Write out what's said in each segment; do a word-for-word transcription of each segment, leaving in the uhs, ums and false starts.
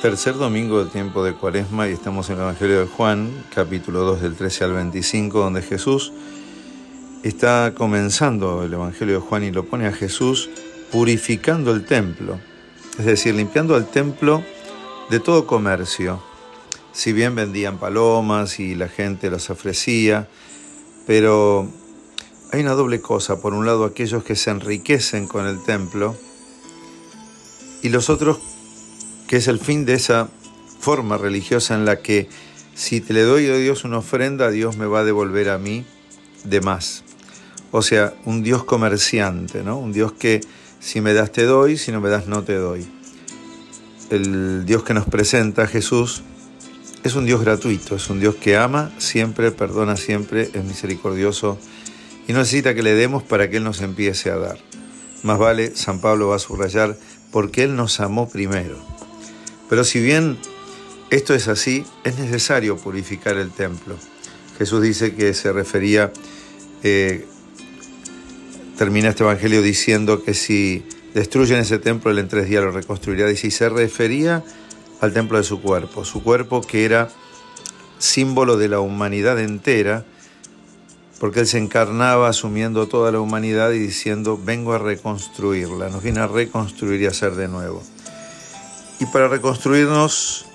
Tercer domingo del tiempo de Cuaresma y estamos en el Evangelio de Juan, capítulo dos del trece al veinticinco, donde Jesús está comenzando el Evangelio de Juan y lo pone a Jesús purificando el templo, es decir, limpiando el templo de todo comercio. Si bien vendían palomas y la gente las ofrecía, pero hay una doble cosa. Por un lado, aquellos que se enriquecen con el templo y los otros que es el fin de esa forma religiosa en la que si te le doy a Dios una ofrenda, Dios me va a devolver a mí de más. O sea, un Dios comerciante, ¿no? Un Dios que si me das te doy, si no me das no te doy. El Dios que nos presenta Jesús es un Dios gratuito, es un Dios que ama siempre, perdona siempre, es misericordioso y no necesita que le demos para que Él nos empiece a dar. Más vale, San Pablo va a subrayar, porque Él nos amó primero. Pero si bien esto es así, es necesario purificar el templo. Jesús dice que se refería, eh, termina este evangelio diciendo que si destruyen ese templo, Él en tres días lo reconstruirá. Y si se refería al templo de su cuerpo, su cuerpo que era símbolo de la humanidad entera, porque Él se encarnaba asumiendo toda la humanidad y diciendo, vengo a reconstruirla, nos viene a reconstruir y a hacer de nuevo. Y para reconstruirnos,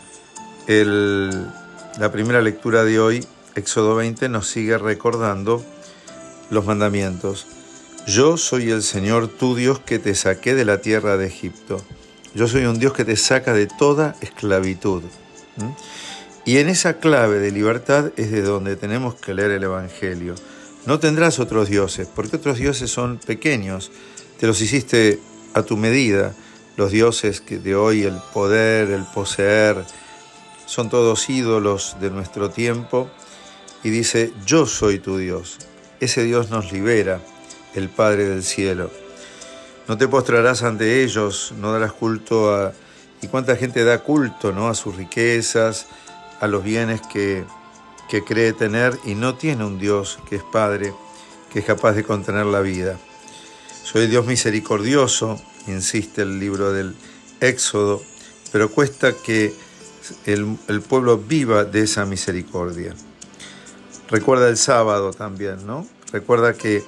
el, la primera lectura de hoy, Éxodo veinte, nos sigue recordando los mandamientos. Yo soy el Señor tu Dios que te saqué de la tierra de Egipto. Yo soy un Dios que te saca de toda esclavitud. ¿Mm? Y en esa clave de libertad es de donde tenemos que leer el Evangelio. No tendrás otros dioses, porque otros dioses son pequeños. Te los hiciste a tu medida. Los dioses que de hoy, el poder, el poseer, son todos ídolos de nuestro tiempo. Y dice, yo soy tu Dios. Ese Dios nos libera, el Padre del cielo. No te postrarás ante ellos, no darás culto a... ¿Y cuánta gente da culto, ¿no? A sus riquezas, a los bienes que, que cree tener y no tiene un Dios que es Padre, que es capaz de contener la vida? Soy Dios misericordioso, insiste el libro del Éxodo, pero cuesta que el, el pueblo viva de esa misericordia. Recuerda el sábado también, ¿no? Recuerda que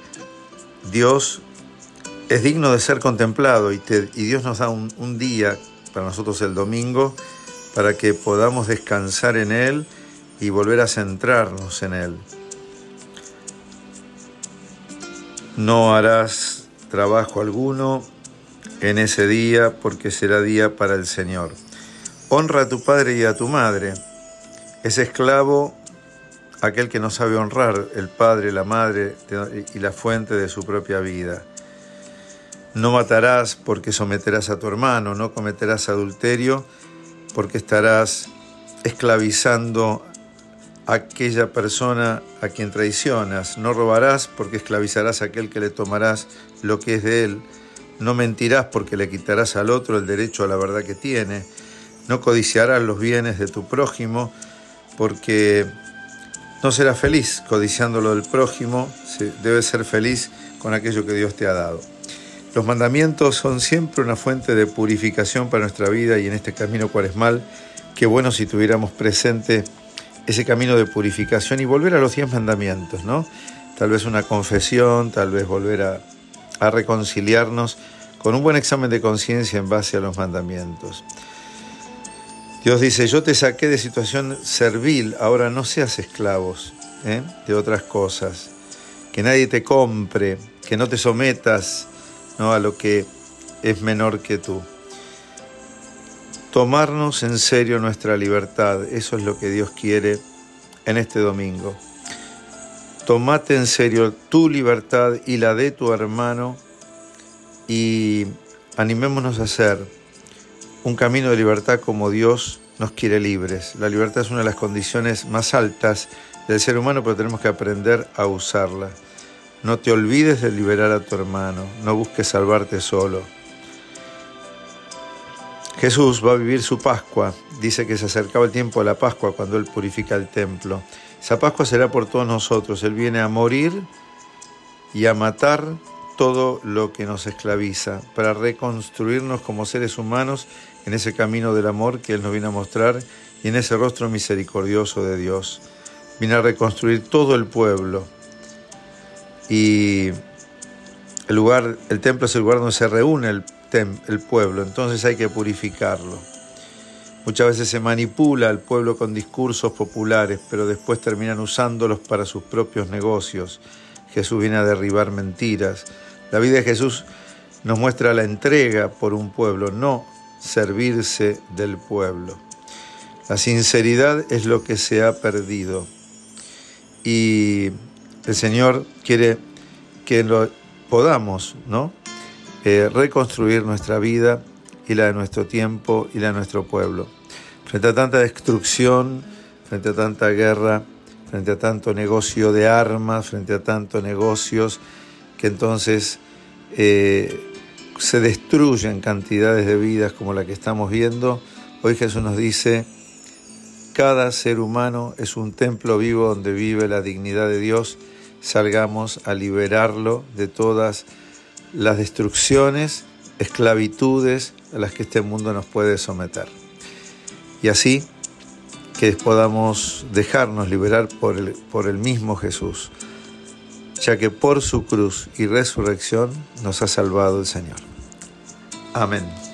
Dios es digno de ser contemplado y, te, y Dios nos da un, un día, para nosotros el domingo, para que podamos descansar en Él y volver a centrarnos en Él. No harás trabajo alguno en ese día, porque será día para el Señor. Honra a tu padre y a tu madre. Es esclavo aquel que no sabe honrar el padre, la madre y la fuente de su propia vida. No matarás porque someterás a tu hermano, no cometerás adulterio porque estarás esclavizando a aquella persona a quien traicionas. No robarás porque esclavizarás a aquel que le tomarás lo que es de él. No mentirás porque le quitarás al otro el derecho a la verdad que tiene. No codiciarás los bienes de tu prójimo porque no serás feliz codiciando lo del prójimo. Debes ser feliz con aquello que Dios te ha dado. Los mandamientos son siempre una fuente de purificación para nuestra vida y en este camino cuaresmal, qué bueno si tuviéramos presente ese camino de purificación y volver a los diez mandamientos, ¿no? Tal vez una confesión, tal vez volver a, a reconciliarnos con un buen examen de conciencia en base a los mandamientos. Dios dice, yo te saqué de situación servil, ahora no seas esclavos ¿eh? de otras cosas, que nadie te compre, que no te sometas, ¿no? a lo que es menor que tú. Tomarnos en serio nuestra libertad, eso es lo que Dios quiere en este domingo. Tómate en serio tu libertad y la de tu hermano y animémonos a hacer un camino de libertad como Dios nos quiere libres. La libertad es una de las condiciones más altas del ser humano, pero tenemos que aprender a usarla. No te olvides de liberar a tu hermano, no busques salvarte solo. Jesús va a vivir su Pascua. Dice que se acercaba el tiempo de la Pascua cuando Él purifica el templo. Esa Pascua será por todos nosotros. Él viene a morir y a matar todo lo que nos esclaviza, para reconstruirnos como seres humanos en ese camino del amor que Él nos viene a mostrar y en ese rostro misericordioso de Dios. Viene a reconstruir todo el pueblo. Y el lugar, el templo es el lugar donde se reúne el, tem, el pueblo, entonces hay que purificarlo. Muchas veces se manipula al pueblo con discursos populares, pero después terminan usándolos para sus propios negocios. Jesús viene a derribar mentiras. La vida de Jesús nos muestra la entrega por un pueblo, no servirse del pueblo. La sinceridad es lo que se ha perdido. Y el Señor quiere que lo podamos, ¿no? Eh, reconstruir nuestra vida y la de nuestro tiempo y la de nuestro pueblo. Frente a tanta destrucción, frente a tanta guerra, frente a tanto negocio de armas, frente a tantos negocios que entonces eh, se destruyen cantidades de vidas como la que estamos viendo, hoy Jesús nos dice: cada ser humano es un templo vivo donde vive la dignidad de Dios. Salgamos a liberarlo de todas las destrucciones, esclavitudes a las que este mundo nos puede someter. Y así que podamos dejarnos liberar por el, por el mismo Jesús, ya que por su cruz y resurrección nos ha salvado el Señor. Amén.